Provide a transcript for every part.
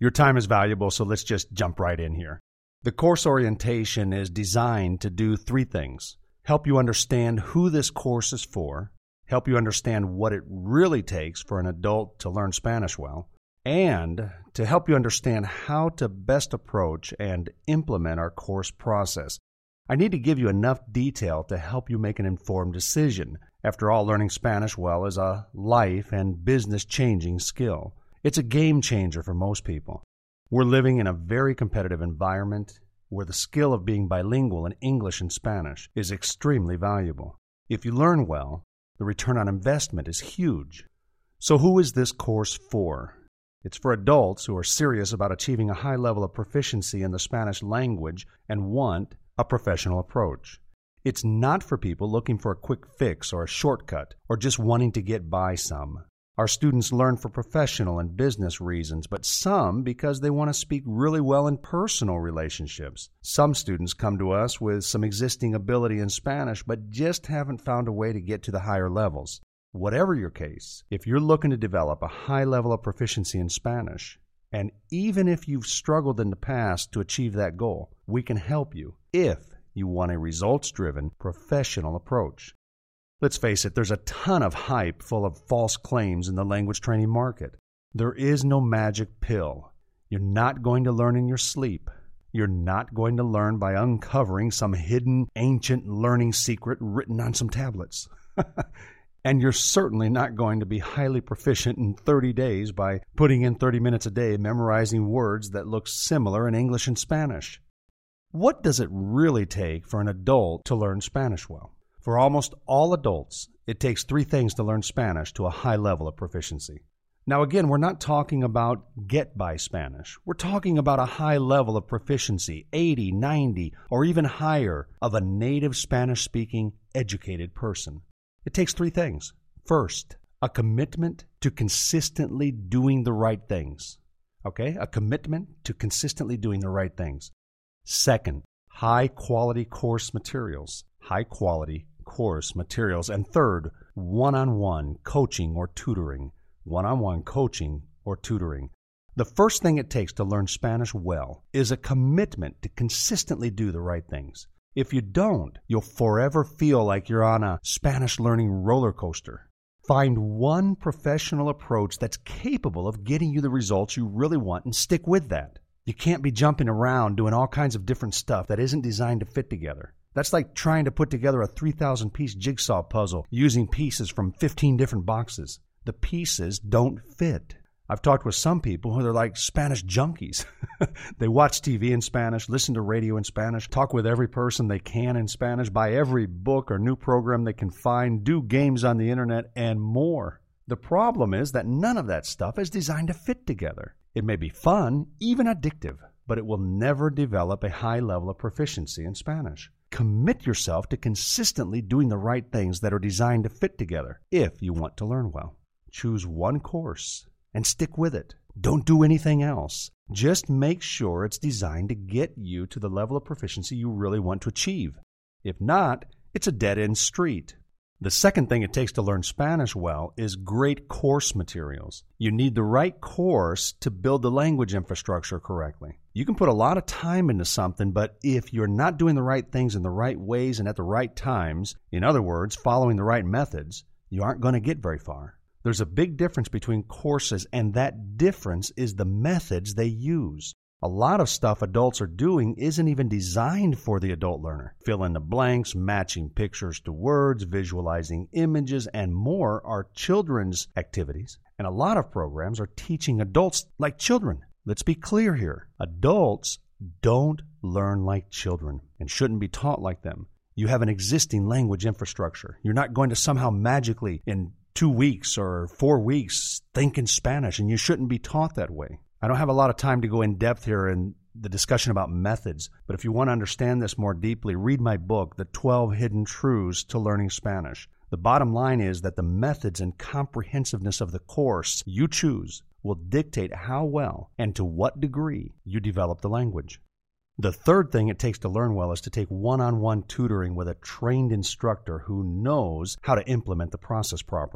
Your time is valuable, so let's just jump right in here. The course orientation is designed to do three things: help you understand who this course is for, help you understand what it really takes for an adult to learn Spanish well, and to help you understand how to best approach and implement our course process. I need to give you enough detail to help you make an informed decision. After all, learning Spanish well is a life and business-changing skill. It's a game changer for most people. We're living in a very competitive environment where the skill of being bilingual in English and Spanish is extremely valuable. If you learn well, the return on investment is huge. So who is this course for? It's for adults who are serious about achieving a high level of proficiency in the Spanish language and want a professional approach. It's not for people looking for a quick fix or a shortcut or just wanting to get by some. Our students learn for professional and business reasons, but some because they want to speak really well in personal relationships. Some students come to us with some existing ability in Spanish, but just haven't found a way to get to the higher levels. Whatever your case, if you're looking to develop a high level of proficiency in Spanish, and even if you've struggled in the past to achieve that goal, we can help you if you want a results-driven, professional approach. Let's face it, there's a ton of hype full of false claims in the language training market. There is no magic pill. You're not going to learn in your sleep. You're not going to learn by uncovering some hidden, ancient learning secret written on some tablets. And you're certainly not going to be highly proficient in 30 days by putting in 30 minutes a day memorizing words that look similar in English and Spanish. What does it really take for an adult to learn Spanish well? For almost all adults, it takes three things to learn Spanish to a high level of proficiency. Now again, we're not talking about get-by Spanish. We're talking about a high level of proficiency, 80, 90, or even higher, of a native Spanish-speaking, educated person. It takes three things. First, a commitment to consistently doing the right things. Okay? A commitment to consistently doing the right things. Second, high-quality course materials. High-quality course materials. And third, one-on-one coaching or tutoring. One-on-one coaching or tutoring. The first thing it takes to learn Spanish well is a commitment to consistently do the right things. If you don't, you'll forever feel like you're on a Spanish learning roller coaster. Find one professional approach that's capable of getting you the results you really want and stick with that. You can't be jumping around doing all kinds of different stuff that isn't designed to fit together. That's like trying to put together a 3,000-piece jigsaw puzzle using pieces from 15 different boxes. The pieces don't fit. I've talked with some people who are like Spanish junkies. They watch TV in Spanish, listen to radio in Spanish, talk with every person they can in Spanish, buy every book or new program they can find, do games on the internet, and more. The problem is that none of that stuff is designed to fit together. It may be fun, even addictive, but it will never develop a high level of proficiency in Spanish. Commit yourself to consistently doing the right things that are designed to fit together if you want to learn well. Choose one course and stick with it. Don't do anything else. Just make sure it's designed to get you to the level of proficiency you really want to achieve. If not, it's a dead-end street. The second thing it takes to learn Spanish well is great course materials. You need the right course to build the language infrastructure correctly. You can put a lot of time into something, but if you're not doing the right things in the right ways and at the right times, in other words, following the right methods, you aren't going to get very far. There's a big difference between courses, and that difference is the methods they use. A lot of stuff adults are doing isn't even designed for the adult learner. Fill in the blanks, matching pictures to words, visualizing images, and more are children's activities. And a lot of programs are teaching adults like children. Let's be clear here. Adults don't learn like children and shouldn't be taught like them. You have an existing language infrastructure. You're not going to somehow magically in 2 weeks or 4 weeks think in Spanish, and you shouldn't be taught that way. I don't have a lot of time to go in depth here in the discussion about methods, but if you want to understand this more deeply, read my book, The 12 Hidden Truths to Learning Spanish. The bottom line is that the methods and comprehensiveness of the course you choose will dictate how well and to what degree you develop the language. The third thing it takes to learn well is to take one-on-one tutoring with a trained instructor who knows how to implement the process properly.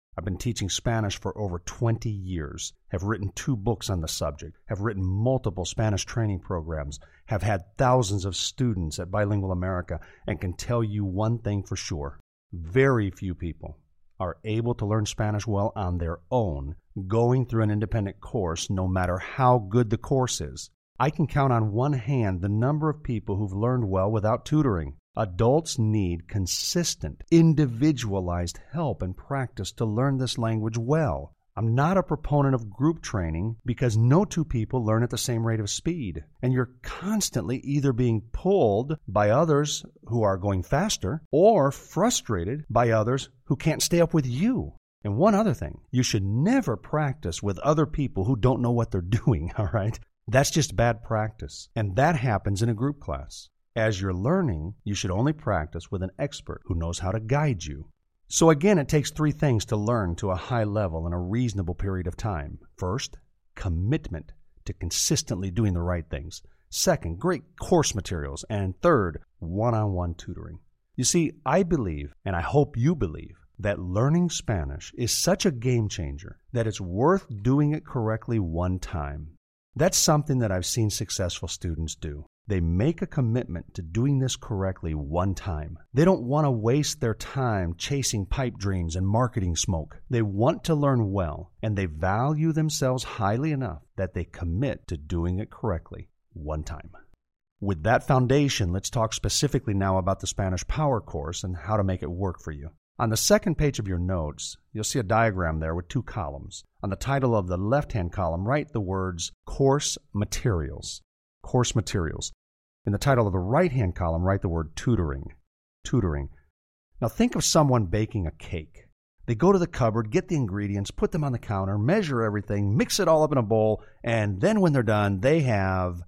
I've been teaching Spanish for over 20 years, have written 2 books on the subject, have written multiple Spanish training programs, have had thousands of students at Bilingual America, and can tell you one thing for sure. Very few people are able to learn Spanish well on their own, going through an independent course, no matter how good the course is. I can count on one hand the number of people who've learned well without tutoring. Adults need consistent, individualized help and practice to learn this language well. I'm not a proponent of group training because no 2 people learn at the same rate of speed, and you're constantly either being pulled by others who are going faster or frustrated by others who can't stay up with you. And one other thing, you should never practice with other people who don't know what they're doing, all right? That's just bad practice, and that happens in a group class. As you're learning, you should only practice with an expert who knows how to guide you. So again, it takes 3 things to learn to a high level in a reasonable period of time. First, commitment to consistently doing the right things. Second, great course materials. And third, one-on-one tutoring. You see, I believe, and I hope you believe, that learning Spanish is such a game changer that it's worth doing it correctly one time. That's something that I've seen successful students do. They make a commitment to doing this correctly one time. They don't want to waste their time chasing pipe dreams and marketing smoke. They want to learn well, and they value themselves highly enough that they commit to doing it correctly one time. With that foundation, let's talk specifically now about the Spanish Power Course and how to make it work for you. On the second page of your notes, you'll see a diagram there with 2 columns. On the title of the left-hand column, write the words Course Materials. Course Materials. In the title of the right-hand column, write the word tutoring. Tutoring. Now think of someone baking a cake. They go to the cupboard, get the ingredients, put them on the counter, measure everything, mix it all up in a bowl, and then when they're done, they have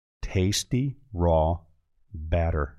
tasty, raw batter.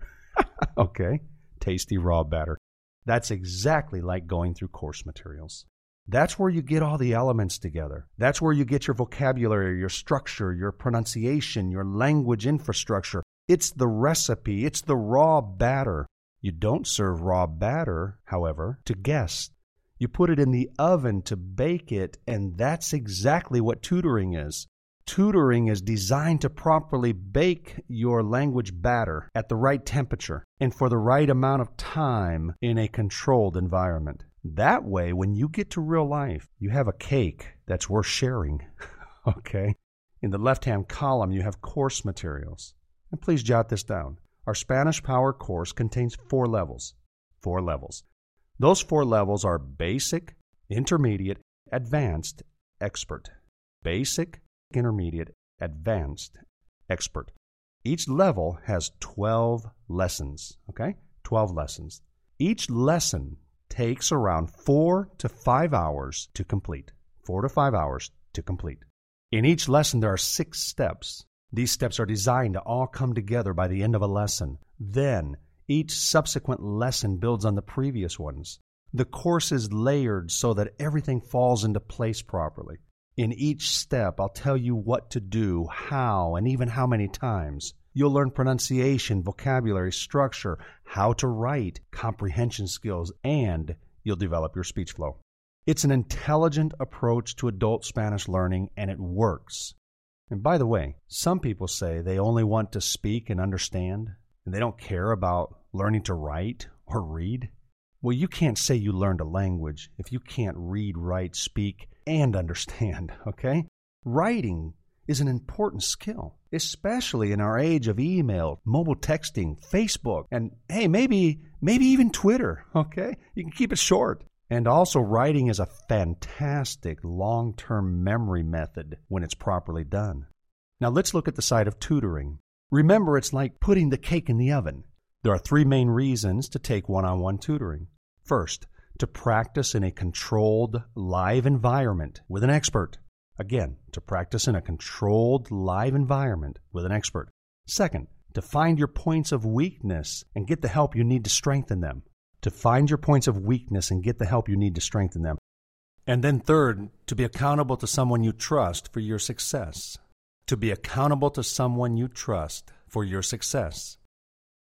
Okay? Tasty, raw batter. That's exactly like going through course materials. That's where you get all the elements together. That's where you get your vocabulary, your structure, your pronunciation, your language infrastructure. It's the recipe. It's the raw batter. You don't serve raw batter, however, to guests. You put it in the oven to bake it, and that's exactly what tutoring is. Tutoring is designed to properly bake your language batter at the right temperature and for the right amount of time in a controlled environment. That way, when you get to real life, you have a cake that's worth sharing. Okay? In the left-hand column, you have course materials. And please jot this down. Our Spanish Power course contains 4 levels. 4 levels. Those 4 levels are basic, intermediate, advanced, expert. Basic, intermediate, advanced, expert. Each level has 12 lessons. Okay? 12 lessons. Each lesson takes around 4 to 5 hours to complete. 4 to 5 hours to complete. In each lesson, there are 6 steps. These steps are designed to all come together by the end of a lesson. Then, each subsequent lesson builds on the previous ones. The course is layered so that everything falls into place properly. In each step, I'll tell you what to do, how, and even how many times. You'll learn pronunciation, vocabulary, structure, how to write, comprehension skills, and you'll develop your speech flow. It's an intelligent approach to adult Spanish learning, and it works. And by the way, some people say they only want to speak and understand, and they don't care about learning to write or read. Well, you can't say you learned a language if you can't read, write, speak, and understand, okay? Writing is an important skill, especially in our age of email, mobile texting, Facebook, and hey, maybe even Twitter, okay? You can keep it short. And also, writing is a fantastic long-term memory method when it's properly done. Now, let's look at the side of tutoring. Remember, it's like putting the cake in the oven. There are 3 main reasons to take one-on-one tutoring. First, to practice in a controlled, live environment with an expert. Again, to practice in a controlled, live environment with an expert. Second, to find your points of weakness and get the help you need to strengthen them. To find your points of weakness and get the help you need to strengthen them. And then third, to be accountable to someone you trust for your success. To be accountable to someone you trust for your success.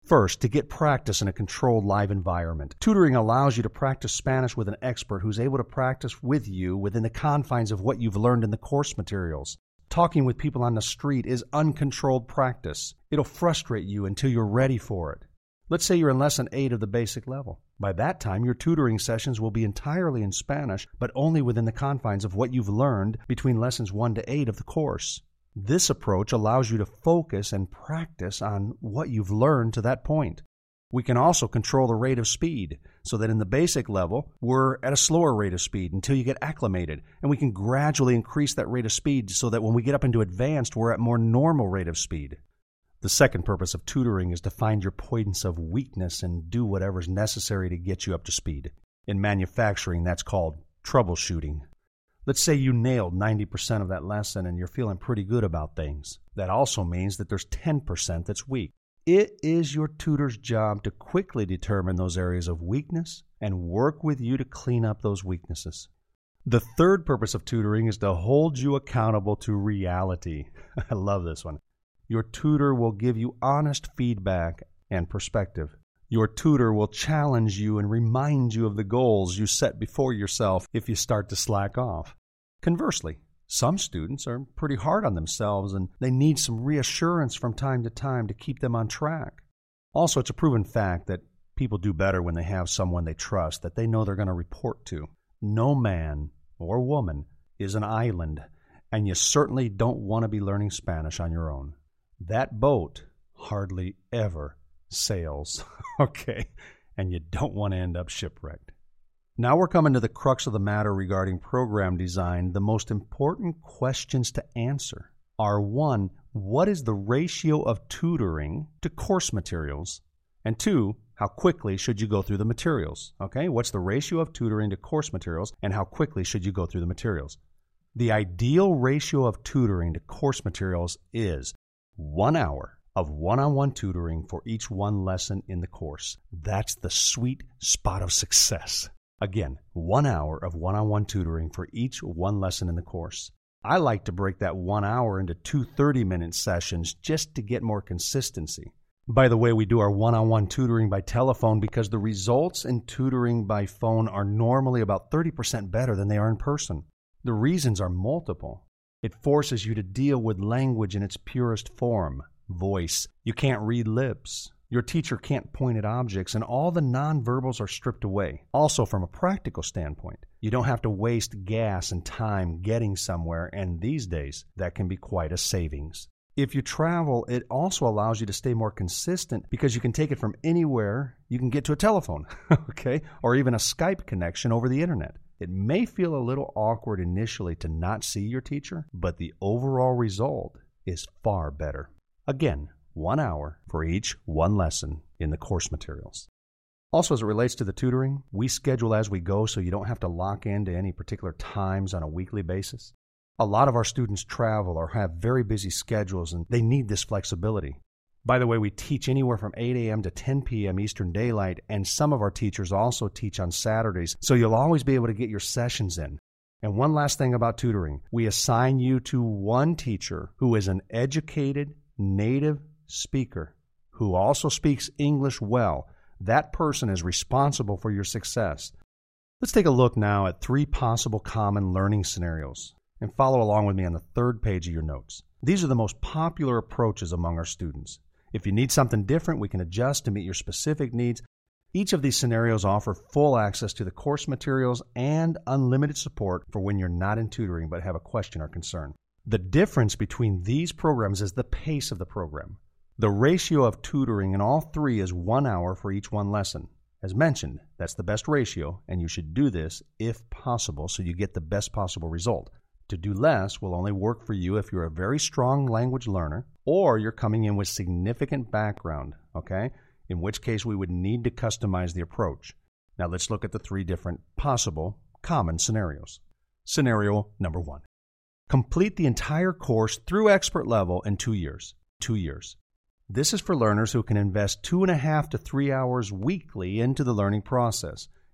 First, to get practice in a controlled live environment. Tutoring allows you to practice Spanish with an expert who's able to practice with you within the confines of what you've learned in the course materials. Talking with people on the street is uncontrolled practice. It'll frustrate you until you're ready for it. Let's say you're in Lesson 8 of the basic level. By that time, your tutoring sessions will be entirely in Spanish, but only within the confines of what you've learned between Lessons 1 to 8 of the course. This approach allows you to focus and practice on what you've learned to that point. We can also control the rate of speed so that in the basic level, we're at a slower rate of speed until you get acclimated. And we can gradually increase that rate of speed so that when we get up into advanced, we're at more normal rate of speed. The second purpose of tutoring is to find your points of weakness and do whatever's necessary to get you up to speed. In manufacturing, that's called troubleshooting. Let's say you nailed 90% of that lesson and you're feeling pretty good about things. That also means that there's 10% that's weak. It is your tutor's job to quickly determine those areas of weakness and work with you to clean up those weaknesses. The third purpose of tutoring is to hold you accountable to reality. I love this one. Your tutor will give you honest feedback and perspective. Your tutor will challenge you and remind you of the goals you set before yourself if you start to slack off. Conversely, some students are pretty hard on themselves and they need some reassurance from time to time to keep them on track. Also, it's a proven fact that people do better when they have someone they trust that they know they're going to report to. No man or woman is an island, and you certainly don't want to be learning Spanish on your own. That boat hardly ever sails, okay? And you don't want to end up shipwrecked. Now we're coming to the crux of the matter regarding program design. The most important questions to answer are 1, what is the ratio of tutoring to course materials? And 2, how quickly should you go through the materials? Okay, what's the ratio of tutoring to course materials and how quickly should you go through the materials? The ideal ratio of tutoring to course materials is 1 hour of one-on-one tutoring for each one lesson in the course. That's the sweet spot of success. Again, 1 hour of one-on-one tutoring for each one lesson in the course. I like to break that 1 hour into 2 30-minute sessions just to get more consistency. By the way, we do our one-on-one tutoring by telephone because the results in tutoring by phone are normally about 30% better than they are in person. The reasons are multiple. It forces you to deal with language in its purest form, voice. You can't read lips. Your teacher can't point at objects, and all the nonverbals are stripped away. Also, from a practical standpoint, you don't have to waste gas and time getting somewhere, and these days, that can be quite a savings. If you travel, it also allows you to stay more consistent because you can take it from anywhere. You can get to a telephone, okay, or even a Skype connection over the internet. It may feel a little awkward initially to not see your teacher, but the overall result is far better. Again, 1 hour for each one lesson in the course materials. Also, as it relates to the tutoring, we schedule as we go so you don't have to lock into any particular times on a weekly basis. A lot of our students travel or have very busy schedules, and they need this flexibility. By the way, we teach anywhere from 8 a.m. to 10 p.m. Eastern Daylight, and some of our teachers also teach on Saturdays, so you'll always be able to get your sessions in. And one last thing about tutoring, we assign you to one teacher who is an educated, native speaker who also speaks English well. That person is responsible for your success. Let's take a look now at 3 possible common learning scenarios and follow along with me on the 3rd page of your notes. These are the most popular approaches among our students. If you need something different, we can adjust to meet your specific needs. Each of these scenarios offer full access to the course materials and unlimited support for when you're not in tutoring but have a question or concern. The difference between these programs is the pace of the program. The ratio of tutoring in all 3 is 1 hour for each one lesson. As mentioned, that's the best ratio, and you should do this if possible so you get the best possible result. To do less will only work for you if you're a very strong language learner or you're coming in with significant background, okay? In which case we would need to customize the approach. Now let's look at the 3 different possible common scenarios. Scenario number 1. Complete the entire course through expert level in 2 years. 2 years. This is for learners who can invest 2.5 to 3 hours weekly into the learning process.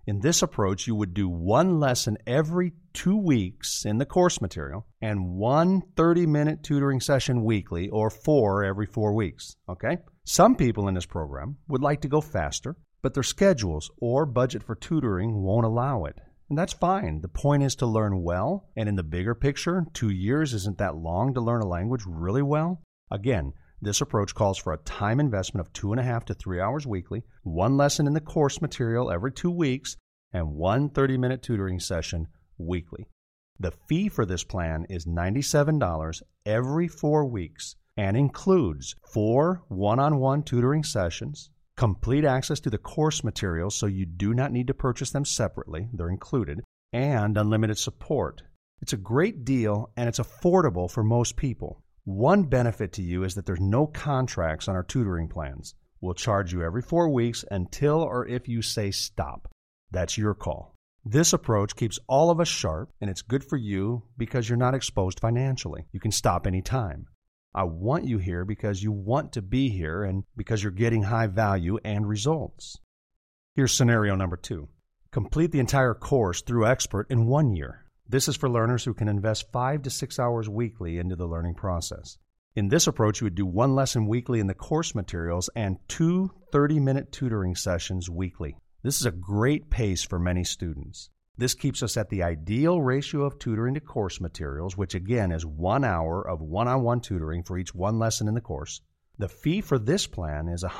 In this approach, you would do one lesson every 2 weeks in the course material and one 30-minute tutoring session weekly, or 4 every 4 weeks, okay? Some people in this program would like to go faster, but their schedules or budget for tutoring won't allow it. And that's fine. The point is to learn well, and in the bigger picture, 2 years isn't that long to learn a language really well. Again, this approach calls for a time investment of 2.5 to 3 hours weekly, one lesson in the course material every 2 weeks, and one 30-minute tutoring session weekly. The fee for this plan is $97 every 4 weeks and includes 4 one-on-one tutoring sessions, complete access to the course materials so you do not need to purchase them separately, they're included, and unlimited support. It's a great deal and it's affordable for most people. One benefit to you is that there's no contracts on our tutoring plans. We'll charge you every 4 weeks until or if you say stop. That's your call. This approach keeps all of us sharp, and it's good for you because you're not exposed financially. You can stop anytime. I want you here because you want to be here and because you're getting high value and results. Here's scenario number 2. Complete the entire course through Expert in 1 year. This is for learners who can invest 5 to 6 hours weekly into the learning process. In this approach, you would do one lesson weekly in the course materials and 2 30-minute tutoring sessions weekly. This is a great pace for many students. This keeps us at the ideal ratio of tutoring to course materials, which again is 1 hour of one-on-one tutoring for each one lesson in the course. The fee for this plan is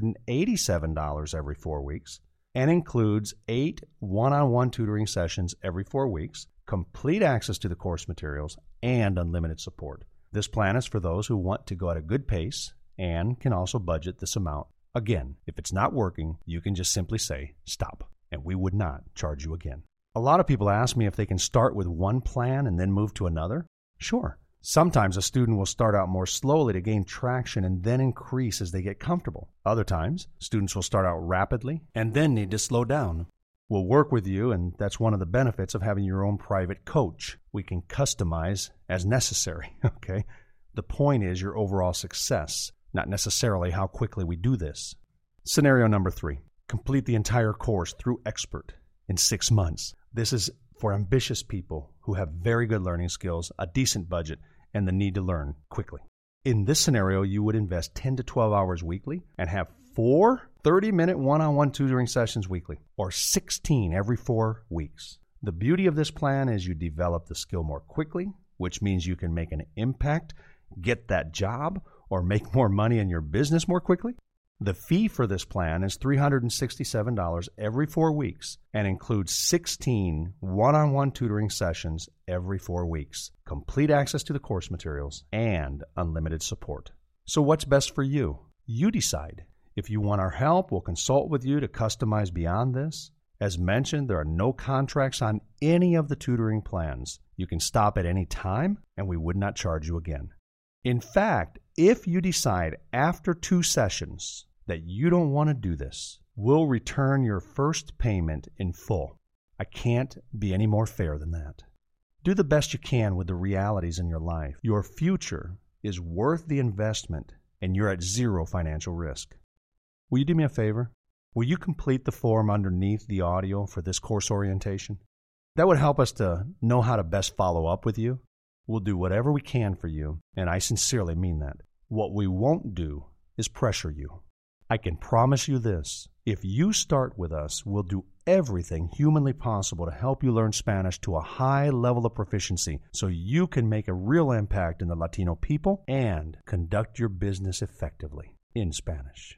$187 every 4 weeks and includes 8 one-on-one tutoring sessions every 4 weeks, complete access to the course materials, and unlimited support. This plan is for those who want to go at a good pace and can also budget this amount. Again, if it's not working, you can just simply say stop, and we would not charge you again. A lot of people ask me if they can start with one plan and then move to another. Sure. Sometimes a student will start out more slowly to gain traction and then increase as they get comfortable. Other times, students will start out rapidly and then need to slow down. We'll work with you, and that's one of the benefits of having your own private coach. We can customize as necessary, okay? The point is your overall success, not necessarily how quickly we do this. Scenario number 3. Complete the entire course through Expert in 6 months. This is for ambitious people who have very good learning skills, a decent budget, and the need to learn quickly. In this scenario, you would invest 10 to 12 hours weekly and have 4 30-minute one-on-one tutoring sessions weekly, or 16 every 4 weeks. The beauty of this plan is you develop the skill more quickly, which means you can make an impact, get that job, or make more money in your business more quickly. The fee for this plan is $367 every 4 weeks and includes 16 one-on-one tutoring sessions every 4 weeks, complete access to the course materials, and unlimited support. So what's best for you? You decide. If you want our help, we'll consult with you to customize beyond this. As mentioned, there are no contracts on any of the tutoring plans. You can stop at any time, and we would not charge you again. In fact, if you decide after 2 sessions that you don't want to do this, we'll return your first payment in full. I can't be any more fair than that. Do the best you can with the realities in your life. Your future is worth the investment, and you're at 0 financial risk. Will you do me a favor? Will you complete the form underneath the audio for this course orientation? That would help us to know how to best follow up with you. We'll do whatever we can for you, and I sincerely mean that. What we won't do is pressure you. I can promise you this. If you start with us, we'll do everything humanly possible to help you learn Spanish to a high level of proficiency so you can make a real impact in the Latino people and conduct your business effectively in Spanish.